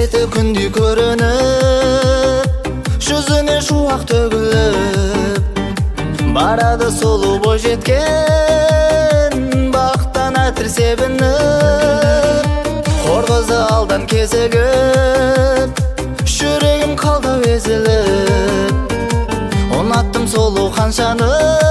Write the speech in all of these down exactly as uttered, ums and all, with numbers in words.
беті күндей көрініп, жүзіне шуақ төгіліп, барады сұлу бойжеткен, бақтан әтір себініп. Хор қызы алдан кезігіп, жүрегім қалды езіліп. Ұнаттым сұлу қаншаны,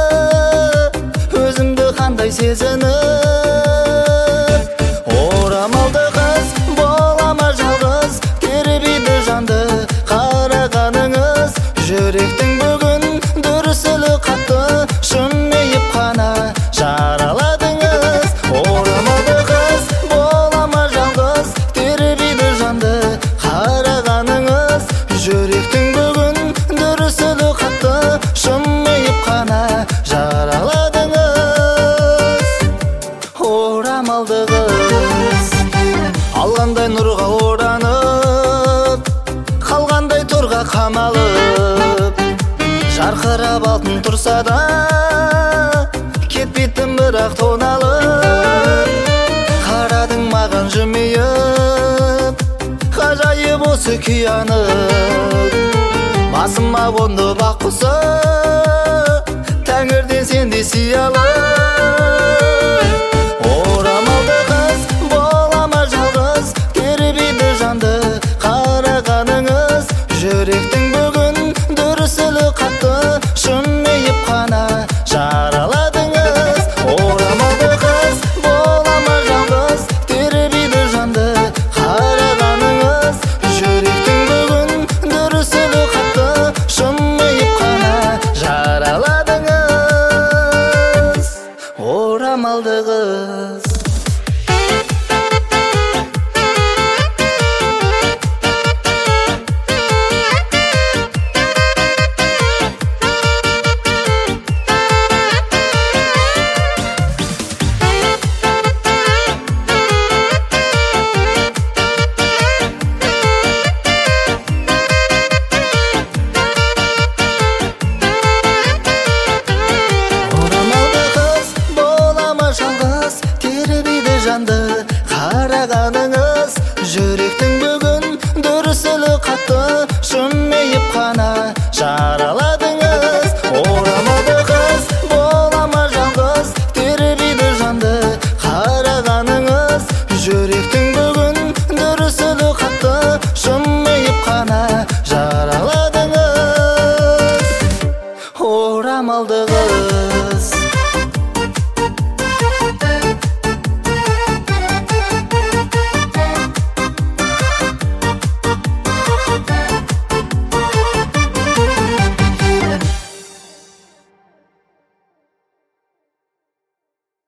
өзімді қандай сезініп. Орамалды қыз болама жалғыз, тербейді жанды қарағаныңыз. Жүректің бүгін дүрсілі қатты, шынайып қана жараладыңыз. Орамалды қыз болама жалғыз, тербейді жанды қарағаныңыз. Жүректің бүгін дүрсілі қатты, шынайып қана жараладыңыз. Орамалды қыз алғандай нұрға оранып, қалғандай торға қамалып. Жарқырап алтын тұрса да, кетпейтін бірақ тоналып. Қарадың маған жымиып, ғажайып осы күй анып. Басыма қонды бақ құсы, тәңірден сендей сиялы. Орамалды қыз болама жалғыз, тербейді жанды қарағаныңыз. Жүректің бүгін дүрсілі қатты, шынайып қана жараладыңыз. Орамалды қыз болама жалғыз, тербейді жанды қарағаныңыз. Жүректің бүгін дүрсілі қатты, шынайып қана жараладыңыз. Орамалды қыз. Жанды қарағаныңыз, жүректің бүгін